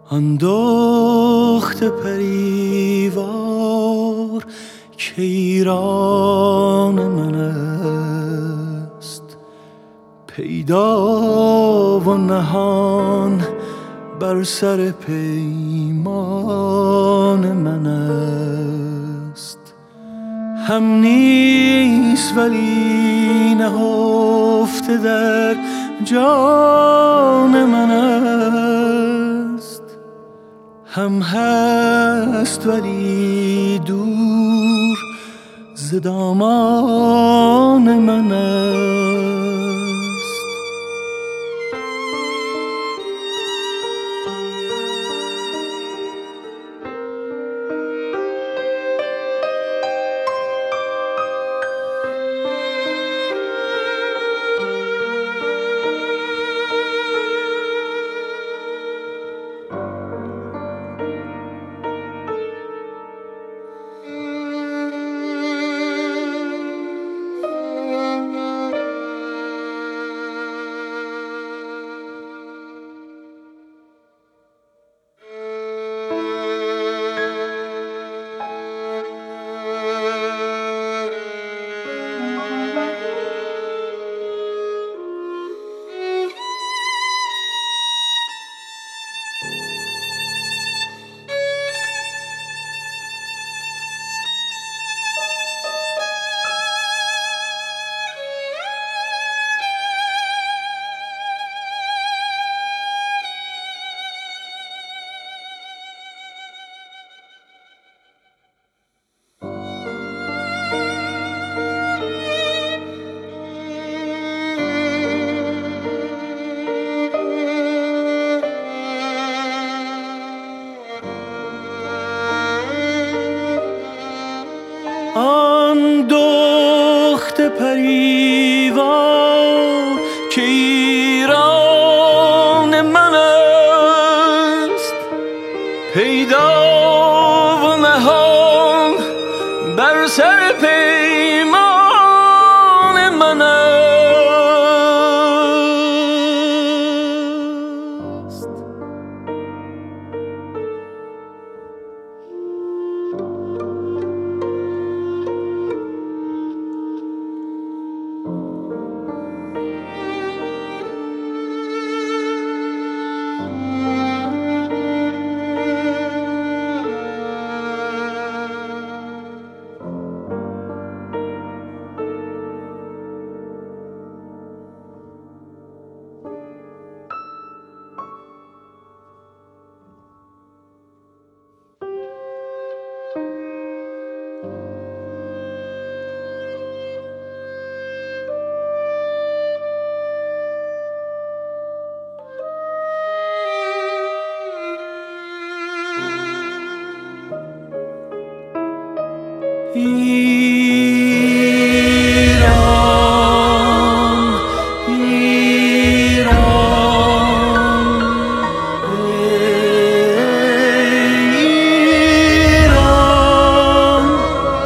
آن دخت پریوار که ایران من است، پیدا و نهان بر سر پیمان من است. هم نیست ولی نهفته در جان من است، هم هست ولی دور ز دامان من است. آن دخت پریوار که ایران من است، پیدا و نهان بر سر پیمان من است. ایران ایران ایران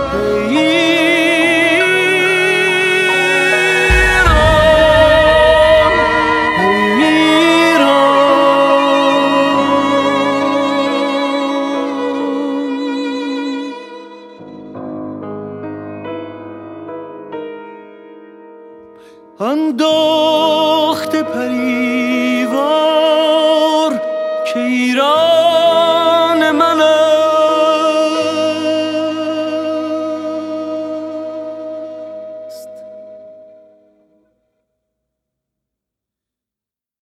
آن دخت پریوار که ایران